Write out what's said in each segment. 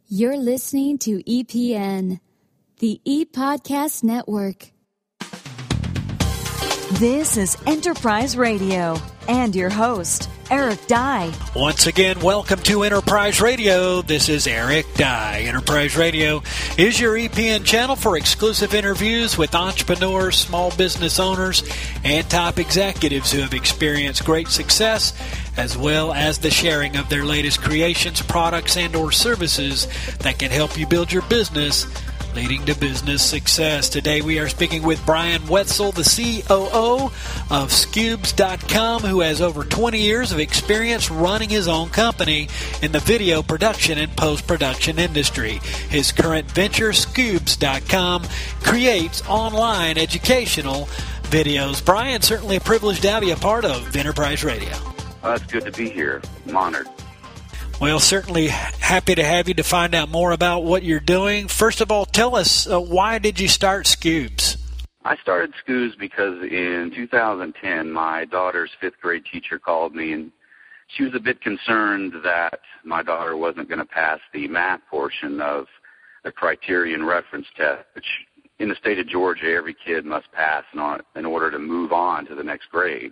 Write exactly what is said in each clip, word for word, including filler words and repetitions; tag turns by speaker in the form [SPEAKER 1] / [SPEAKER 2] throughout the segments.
[SPEAKER 1] You're listening to E P N, the E-Podcast Network.
[SPEAKER 2] This is Enterprise Radio and your host, Eric Dye.
[SPEAKER 3] Once again, welcome to Enterprise Radio. This is Eric Dye. Enterprise Radio is your E P N channel for exclusive interviews with entrepreneurs, small business owners, and top executives who have experienced great success, as well as the sharing of their latest creations, products, and or services that can help you build your business, leading to business success. Today we are speaking with Brian Wetzel, the C O O of Skubes dot com, who has over twenty years of experience running his own company in the video production and post-production industry. His current venture, Skubes dot com, creates online educational videos. Brian, certainly a privilege to have you a part of Enterprise Radio.
[SPEAKER 4] Uh, it's good to be here. I'm honored.
[SPEAKER 3] Well, certainly happy to have you to find out more about what you're doing. First of all, tell us, uh, why did you start Skubes?
[SPEAKER 4] I started Skubes because in two thousand ten, my daughter's fifth grade teacher called me, and she was a bit concerned that my daughter wasn't going to pass the math portion of the criterion reference test, which in the state of Georgia, every kid must pass in order to move on to the next grade.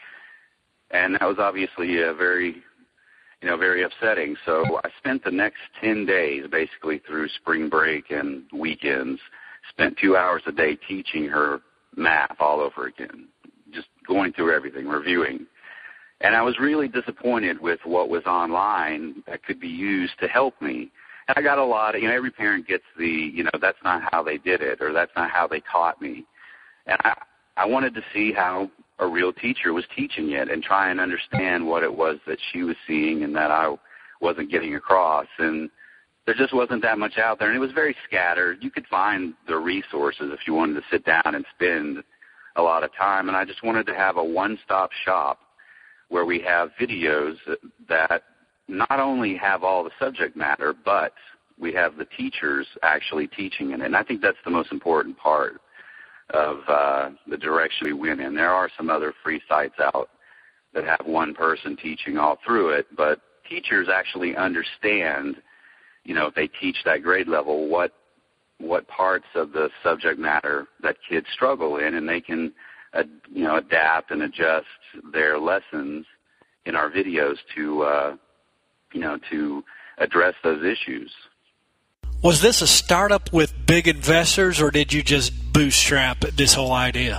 [SPEAKER 4] And that was obviously a very you know, very upsetting. So I spent the next ten days, basically through spring break and weekends, spent two hours a day teaching her math all over again, just going through everything, reviewing. And I was really disappointed with what was online that could be used to help me. And I got a lot of, you know, every parent gets the, you know, that's not how they did it, or that's not how they taught me. And I, I wanted to see how a real teacher was teaching it and try and understand what it was that she was seeing and that I wasn't getting across. And there just wasn't that much out there, and it was very scattered. You could find the resources if you wanted to sit down and spend a lot of time, and I just wanted to have a one-stop shop where we have videos that not only have all the subject matter, but we have the teachers actually teaching it. And I think that's the most important part of uh, the direction we went in. There are some other free sites out that have one person teaching all through it, but teachers actually understand, you know, if they teach that grade level, what what parts of the subject matter that kids struggle in, and they can, uh, you know, adapt and adjust their lessons in our videos to, uh, you know, to address those issues.
[SPEAKER 3] Was this a startup with big investors, or did you just bootstrap this whole idea?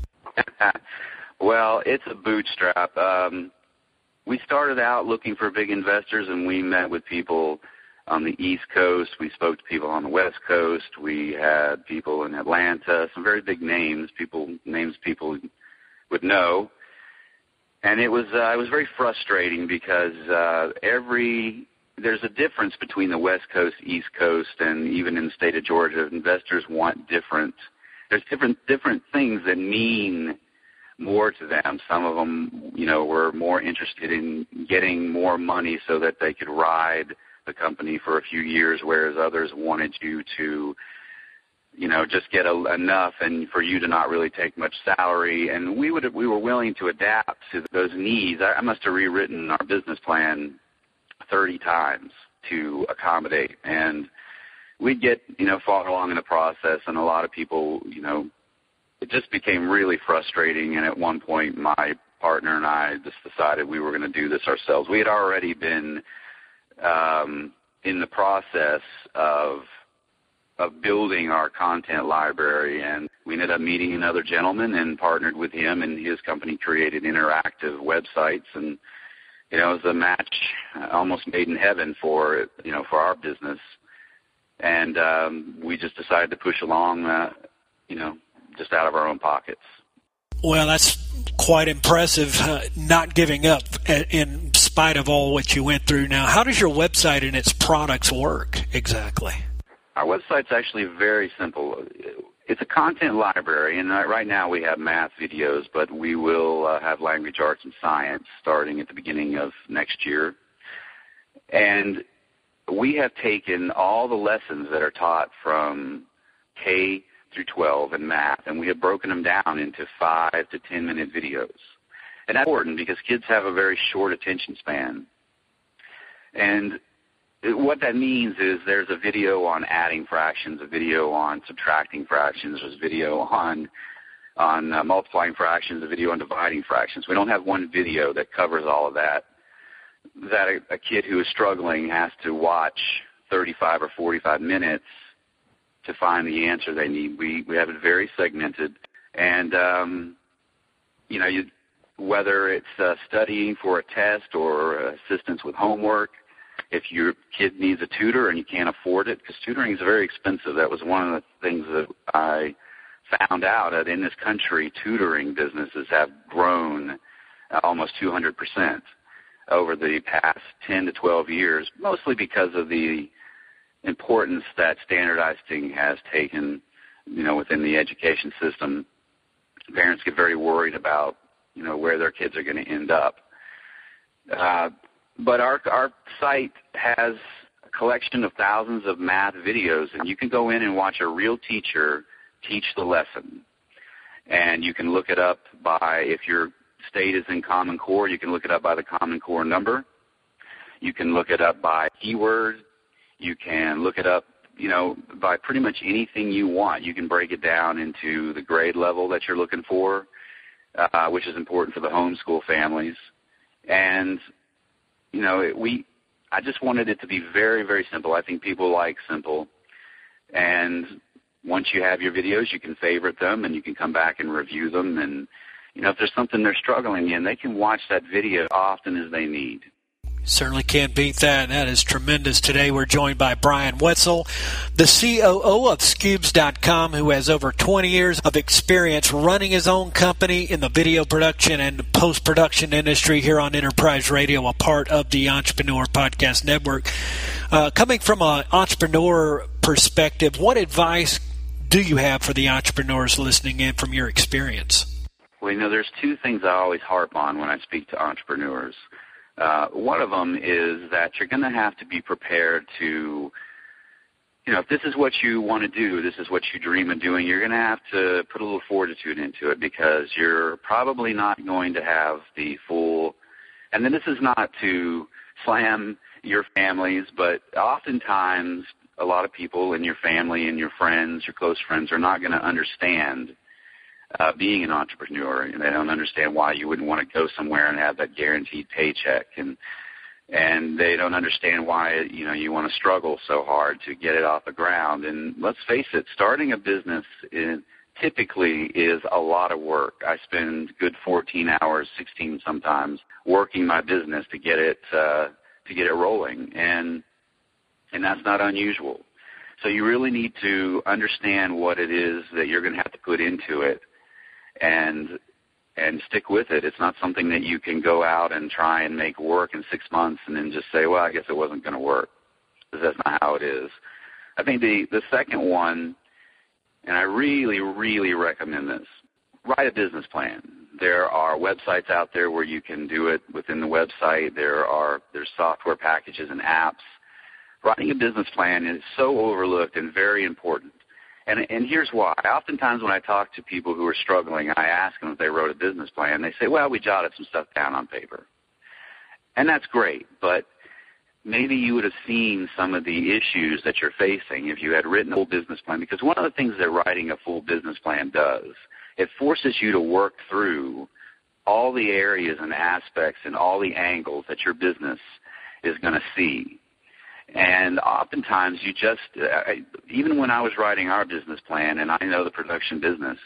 [SPEAKER 4] Well, it's a bootstrap. Um, we started out looking for big investors, and we met with people on the East Coast. We spoke to people on the West Coast. We had people in Atlanta, some very big names, people names people would know. And it was uh, it was very frustrating because uh, every there's a difference between the West Coast, East Coast, and even in the state of Georgia. Investors want different, there's different different things that mean more to them. Some of them, you know, were more interested in getting more money so that they could ride the company for a few years, whereas others wanted you to, you know, just get a, enough and for you to not really take much salary. And we would we were willing to adapt to those needs. I, I must have rewritten our business plan thirty times to accommodate, and we'd get, you know, far along in the process, and a lot of people, you know, it just became really frustrating, and at one point my partner and I just decided we were going to do this ourselves. We had already been um, in the process of of building our content library, and we ended up meeting another gentleman and partnered with him, and his company created interactive websites, and you know, it was a match almost made in heaven for, you know, for our business. And um, we just decided to push along, uh, you know, just out of our own pockets.
[SPEAKER 3] Well, that's quite impressive, uh, not giving up in spite of all what you went through. Now, how does your website and its products work exactly?
[SPEAKER 4] Our website's actually very simple. It's a content library, and right now we have math videos, but we will uh, have language arts and science starting at the beginning of next year. And we have taken all the lessons that are taught from K through twelve in math, and we have broken them down into five to ten minute videos. And that's important because kids have a very short attention span. And what that means is there's a video on adding fractions, a video on subtracting fractions, there's a video on on uh, multiplying fractions, a video on dividing fractions. We don't have one video that covers all of that, that a, a kid who is struggling has to watch thirty-five or forty-five minutes to find the answer they need. We we have it very segmented. And, um, you know, you, whether it's uh, studying for a test or assistance with homework, if your kid needs a tutor and you can't afford it, because tutoring is very expensive. That was one of the things that I found out that in this country, tutoring businesses have grown almost two hundred percent over the past ten to twelve years, mostly because of the importance that standardizing has taken, you know, within the education system. Parents get very worried about, you know, where their kids are going to end up. Uh, but our our site has a collection of thousands of math videos, and you can go in and watch a real teacher teach the lesson. And you can look it up by, if your state is in Common Core, you can look it up by the Common Core number. You can look it up by keyword. You can look it up, you know, by pretty much anything you want. You can break it down into the grade level that you're looking for, uh, which is important for the homeschool families. And, you know, it, we, I just wanted it to be very, very simple. I think people like simple. And once you have your videos, you can favorite them and you can come back and review them. And, you know, if there's something they're struggling in, they can watch that video as often as they need.
[SPEAKER 3] Certainly can't beat that. That is tremendous. Today we're joined by Brian Wetzel, the C O O of Scoops dot com, who has over twenty years of experience running his own company in the video production and post-production industry here on Enterprise Radio, a part of the Entrepreneur Podcast Network. Uh, coming from an entrepreneur perspective, what advice do you have for the entrepreneurs listening in from your experience?
[SPEAKER 4] Well, you know, there's two things I always harp on when I speak to entrepreneurs. Uh, one of them is that you're going to have to be prepared to, you know, if this is what you want to do, this is what you dream of doing, you're going to have to put a little fortitude into it, because you're probably not going to have the full, and then this is not to slam your families, but oftentimes a lot of people in your family and your friends, your close friends, are not going to understand Uh, being an entrepreneur. And they don't understand why you wouldn't want to go somewhere and have that guaranteed paycheck, and and they don't understand why, you know, you want to struggle so hard to get it off the ground. And let's face it, starting a business is, typically is a lot of work. I spend good fourteen hours, sixteen sometimes, working my business to get it uh, to get it rolling, and and that's not unusual. So you really need to understand what it is that you're going to have to put into it, and and stick with it. It's not something that you can go out and try and make work in six months and then just say, well, I guess it wasn't going to work, because that's not how it is. I think the, the second one, and I really, really recommend this, write a business plan. There are websites out there where you can do it within the website. There are there's software packages and apps. Writing a business plan is so overlooked and very important. And, and here's why. Oftentimes when I talk to people who are struggling, I ask them if they wrote a business plan. They say, well, we jotted some stuff down on paper. And that's great, but maybe you would have seen some of the issues that you're facing if you had written a full business plan. Because one of the things that writing a full business plan does, it forces you to work through all the areas and aspects and all the angles that your business is going to see. And oftentimes you just, uh, even when I was writing our business plan, and I know the production business,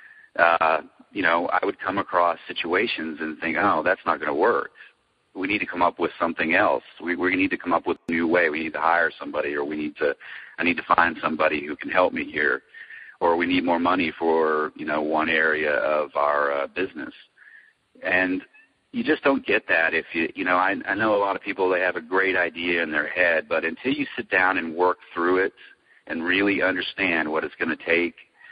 [SPEAKER 4] uh, you know, I would come across situations and think, oh, that's not going to work. We need to come up with something else. We, we need to come up with a new way. We need to hire somebody, or we need to, I need to find somebody who can help me here, or we need more money for, you know, one area of our uh, business. And you just don't get that if you, you know, I, I know a lot of people, they have a great idea in their head, but until you sit down and work through it and really understand what it's going to take,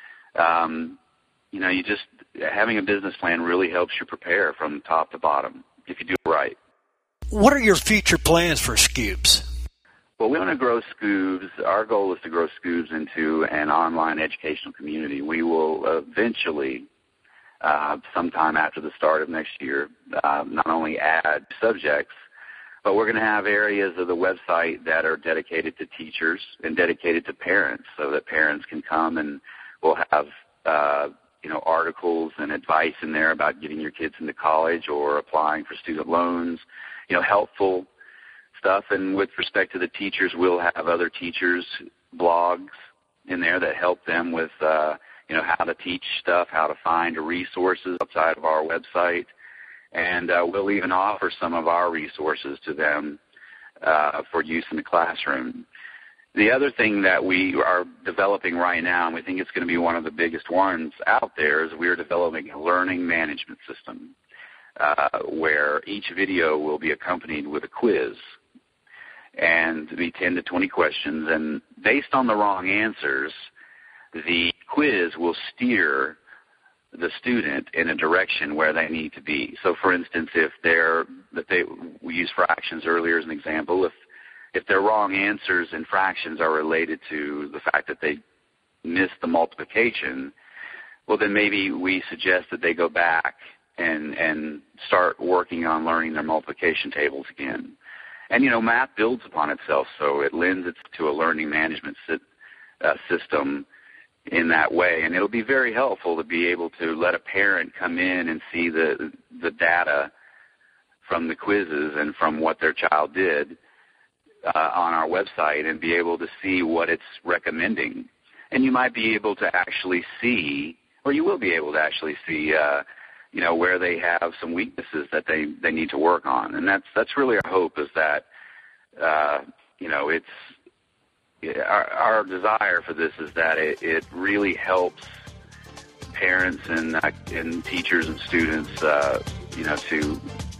[SPEAKER 4] um, you know, you just, having a business plan really helps you prepare from top to bottom if you do it right.
[SPEAKER 3] What are your future plans for Scoops?
[SPEAKER 4] Well, we want to grow Scoops. Our goal is to grow Scoops into an online educational community. We will eventually, Uh, sometime after the start of next year, uh, not only add subjects, But we're going to have areas of the website that are dedicated to teachers and dedicated to parents, so that parents can come and we'll have uh, you know, articles and advice in there about getting your kids into college or applying for student loans, you know, helpful stuff. And with respect to the teachers, we'll have other teachers' blogs in there that help them with, uh, you know, how to teach stuff, how to find resources outside of our website. And uh, we'll even offer some of our resources to them uh, for use in the classroom. The other thing that we are developing right now, and we think it's going to be one of the biggest ones out there, is we're developing a learning management system uh, where each video will be accompanied with a quiz. And it'll be ten to twenty questions. And based on the wrong answers, the quiz will steer the student in a direction where they need to be. So, for instance, if they're, that they, we used fractions earlier as an example, if if their wrong answers in fractions are related to the fact that they missed the multiplication, well, then maybe we suggest that they go back and and start working on learning their multiplication tables again. And, you know, math builds upon itself, so it lends itself to a learning management si- uh, system in that way. And it'll be very helpful to be able to let a parent come in and see the the data from the quizzes and from what their child did uh, on our website and be able to see what it's recommending. And you might be able to actually see, or you will be able to actually see, uh, you know, where they have some weaknesses that they, they need to work on. And that's that's really our hope, is that, uh, you know, it's, Our, our desire for this is that it, it really helps parents and uh, and teachers and students, uh, you know, to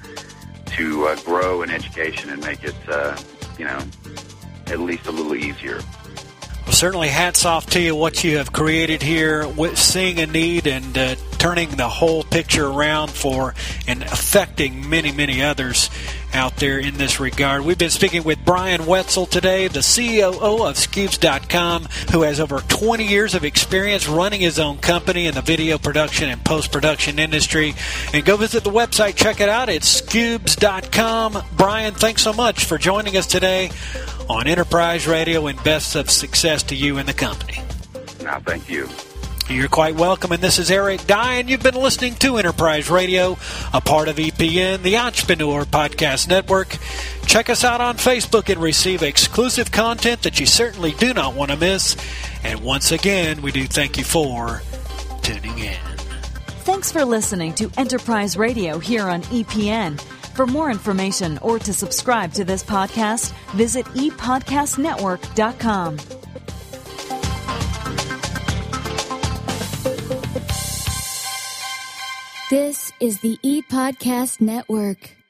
[SPEAKER 4] to uh, grow in education and make it, uh, you know, at least a little easier.
[SPEAKER 3] Well, certainly hats off to you, what you have created here, with seeing a need and uh, turning the whole picture around for and affecting many, many others out there in this regard. We've been speaking with Brian Wetzel today, the C O O of Scubes dot com, who has over twenty years of experience running his own company in the video production and post-production industry. And go visit the website, check it out. It's Scubes dot com. Brian, thanks so much for joining us today on Enterprise Radio, and best of success to you and the company.
[SPEAKER 4] No, thank you.
[SPEAKER 3] You're quite welcome, and this is Eric Dye, and you've been listening to Enterprise Radio, a part of E P N, the Entrepreneur Podcast Network. Check us out on Facebook and receive exclusive content that you certainly do not want to miss. And once again, we do thank you for tuning in.
[SPEAKER 2] Thanks for listening to Enterprise Radio here on E P N. For more information or to subscribe to this podcast, visit e podcast network dot com.
[SPEAKER 1] This is the E-Podcast Network.